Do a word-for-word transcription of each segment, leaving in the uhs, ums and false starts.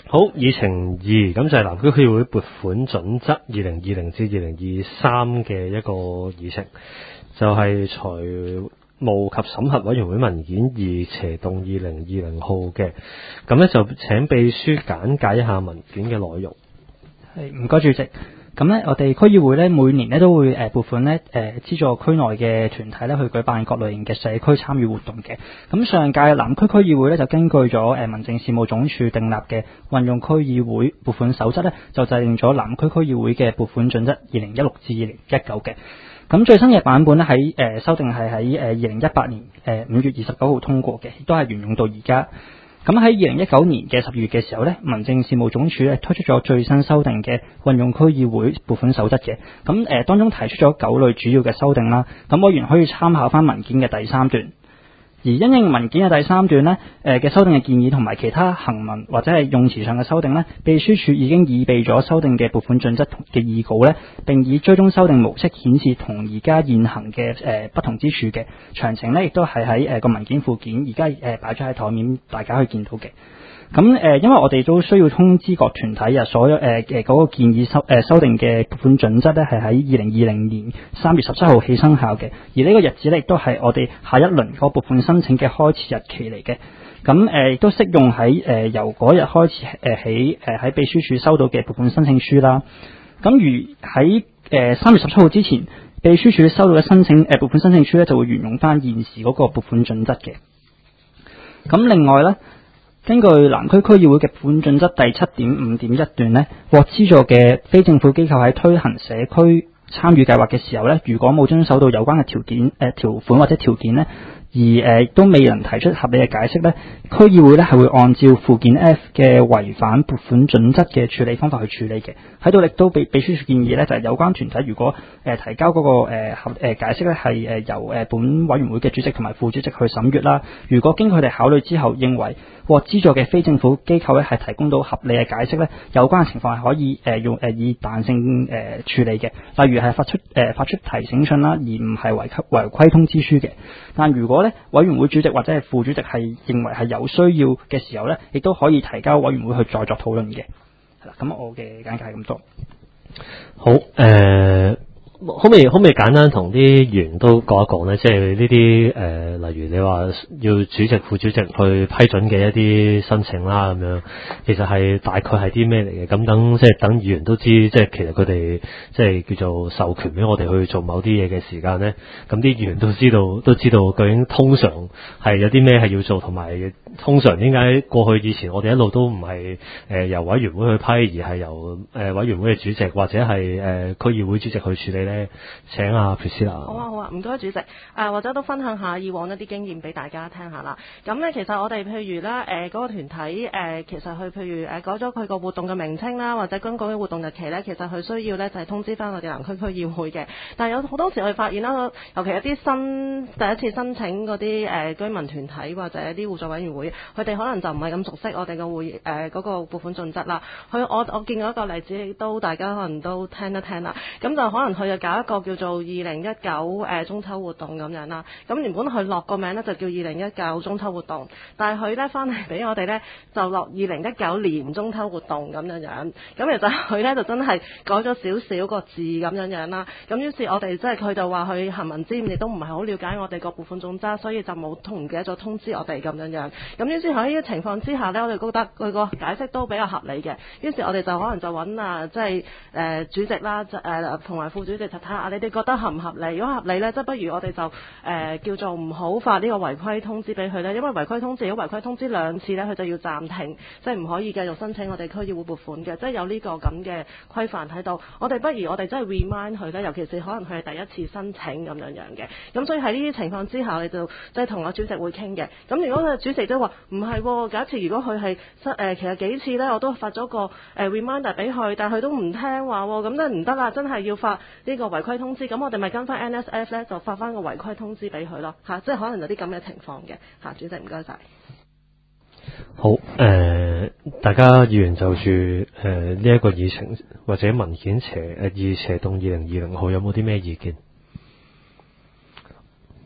好，議程二，咁就係南區區議會撥款準則二零二零至二零二三嘅一個議程，就係、是、財務及審核委員會文件二斜動二零二零號嘅，咁呢就請秘書簡介一下文件嘅內容。 係，唔該主席。咁呢，我哋區議會呢每年呢都會誒撥款呢誒資助區內嘅團體呢去舉辦各類型嘅社區參與活動嘅。咁上屆南區區議會呢就根據咗誒民政事務總署訂立嘅運用區議會撥款守則呢，就制定咗南區區議會嘅撥款準則二零一六至二零一九嘅。咁最新嘅版本呢，喺誒修訂係喺誒二零一八年誒五月二十九號通過嘅，亦都係沿用到而家。咁喺二零一九年嘅十月嘅時候呢，民政事務總署咧推出咗最新修訂嘅運用區議會撥款守則嘅。咁誒、呃、當中提出咗九類主要嘅修訂啦。咁委員可以參考翻文件嘅第三段。而因應文件嘅第三段呢誒嘅、呃、修訂嘅建議同埋其他行文或者係用詞上嘅修訂呢，秘書處已經擬備咗修訂嘅撥款準則嘅議稿呢，並以追蹤修訂模式顯示同而家現行嘅誒、呃、不同之處嘅詳情呢，亦都係喺誒個文件附件而家誒擺咗喺台面，大家可以見到嘅。咁誒、呃，因為我哋都需要通知各團體啊，所有誒誒嗰個建議修誒、呃、修訂嘅撥款準則咧，係喺二零二零年三月十七號起生效嘅。而呢個日子咧，亦都係我哋下一輪嗰個撥款申請嘅開始日期嚟嘅。咁誒，亦都適用喺誒、呃、由嗰日開始誒起誒喺秘書處收到嘅撥款申請書啦。咁如喺誒三月十七號之前，秘書處收到嘅申請誒撥款申請書咧，就會沿用翻現時嗰個撥款準則嘅。咁另外咧，根據南區區議會嘅撥款準則第七點五點一段呢，獲資助嘅非政府機構喺推行社區參與計劃嘅時候呢，如果冇遵守到有關嘅條件、誒、呃、條款或者條件呢，而誒、呃、都未能提出合理嘅解釋呢，區議會呢係會按照附件 F 嘅違反撥款準則嘅處理方法去處理嘅。喺度亦都被秘書處建議呢，就係、是、有關團體如果誒、呃、提交嗰、那個誒合誒解釋呢，係誒由誒本委員會嘅主席同埋副主席去審閱啦。如果經佢哋考慮之後認為獲資助嘅非政府機構咧係提供到合理嘅解釋咧，有關嘅情況係可以誒、呃、用誒、呃、以彈性誒、呃、處理嘅，例如係發出誒、呃、發出提醒信啦，而唔係違規違規通知書嘅。但如果咧委員會主席或者係副主席係認為係有需要嘅時候咧，亦都可以提交委員會去再作討論嘅。係啦，咁我嘅簡介係咁多。 好誒。呃可唔可以可唔可以簡單同啲議員都講一講呢？即係呢啲誒，例如你話要主席、副主席去批准嘅一啲申請啦，咁樣其實係大概係啲咩嚟嘅？咁等即係等議員都知，即係其實佢哋即係叫做授權俾我哋去做某啲嘢嘅時間呢，咁啲議員都知道都知道究竟通常係有啲咩係要做，同埋通常點解過去以前我哋一路都唔係誒由委員會去批，而係由誒、呃、委員會嘅主席或者係誒、呃、區議會主席去處理呢？請阿 Priscilla。 好啊好啊，唔該主席。誒、呃、或者都分享下以往一啲經驗俾大家聽下啦。咁咧其實我哋譬如咧誒嗰個團體誒、呃、其實佢譬如誒、呃、改咗佢個活動嘅名稱啦，或者更改嘅活動日期咧，其實佢需要咧就係、是、通知翻我哋南區區議會嘅。但係有好多時我哋發現啦，尤其一啲新第一次申請嗰啲誒居民團體或者一啲互助委員會，佢哋可能就唔係咁熟悉我哋嘅會誒嗰、呃那個撥款準則啦。佢我我見過一個例子，都大家可能都聽一聽啦。咁就可能佢就搞一個叫做二零一九誒中秋活動咁樣啦，咁原本佢落個名咧就叫二零一九中秋活動，但係佢咧翻嚟俾我哋咧就落二零一九年中秋活動咁樣樣，咁其實佢咧就真係改咗少少個字咁樣樣啦，咁於是我哋即係佢就話佢行文之誤，亦都唔係好了解我哋個撥款準則，所以就冇同唔記得咗通知我哋咁樣樣，咁於是喺呢個情況之下咧，我哋覺得佢個解釋都比較合理嘅，於是我哋就可能就揾啊即係誒主席啦，誒同埋副主席就睇下你哋覺得合唔合理？如果合理咧，即係不如我哋就誒、呃、叫做唔好發呢個違規通知俾佢咧，因為違規通知如果違規通知兩次咧，佢就要暫停，即係唔可以繼續申請我哋區議會撥款嘅，即係有呢個咁嘅規範喺度。我哋不如我哋真係 remind 佢咧，尤其是可能佢係第一次申請咁樣樣嘅。咁所以喺呢啲情況之下，你就即係同我主席會傾嘅。咁如果佢主席都話唔係，假設如果佢係誒其實幾次咧，我都發咗個誒、呃、reminder 俾佢，但係佢都唔聽話，咁真係唔得啦，真係要發呢個違規通知。咁我哋咪跟翻 N S F 咧，就發翻個違規通知俾佢咯，嚇、啊，即係可能有啲咁嘅情況嘅，嚇、啊，主席唔該晒。 好，誒、呃，大家議員就住誒呢一個議程或者文件斜誒二斜動二零二零號有冇啲咩意見？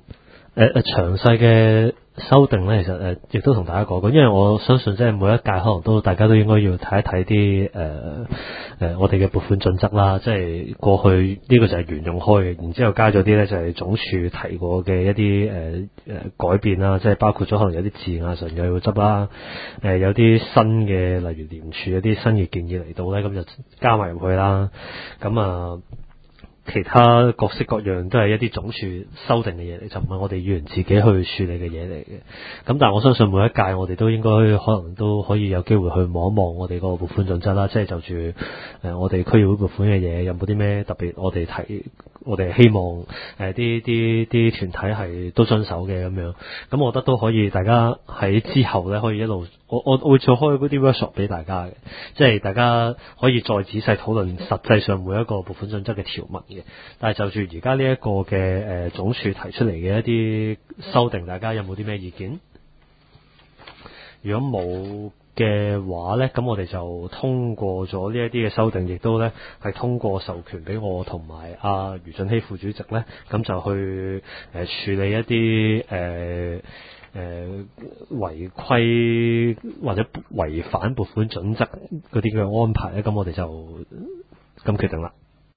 誒誒詳細嘅修訂咧，其實誒亦都同大家講過，因為我相信即係每一屆可能都大家都應該要睇一睇啲誒誒我哋嘅撥款準則啦，即係過去呢個就係原用開嘅，然之後加咗啲咧就係總署提過嘅一啲誒誒改變啦，即係包括咗可能有啲字眼上又要執啦，誒、呃、有啲新嘅例如廉署有啲新嘅建議嚟到咧，咁就加埋入去啦，咁啊。其他各式各樣都係一啲總署修訂嘅嘢嚟，就唔係我哋議員自己去處理嘅嘢嚟嘅。咁但係我相信每一屆我哋都應該可能都可以有機會去望一望我哋個撥款準則啦，即係就住誒、呃、我哋區議會撥款嘅嘢有冇啲咩特別我哋提，我哋希望誒啲啲啲團體係都遵守嘅咁樣。咁我覺得都可以，大家喺之後咧可以一路。我我會做開嗰啲 workshop 俾大家嘅，即係大家可以再仔細討論實際上每一個撥款準則嘅條文嘅。但係就住而家呢一個嘅誒、呃、總署提出嚟嘅一啲修訂，大家有冇啲咩意見？如果冇嘅話咧，咁我哋就通過咗呢一啲嘅修訂，亦都咧係通過授權俾我同埋阿余俊熙副主席咧，咁就去誒、呃、處理一啲誒。呃誒違規或者違反撥款準則嗰啲嘅安排咧，咁我哋就咁決定啦。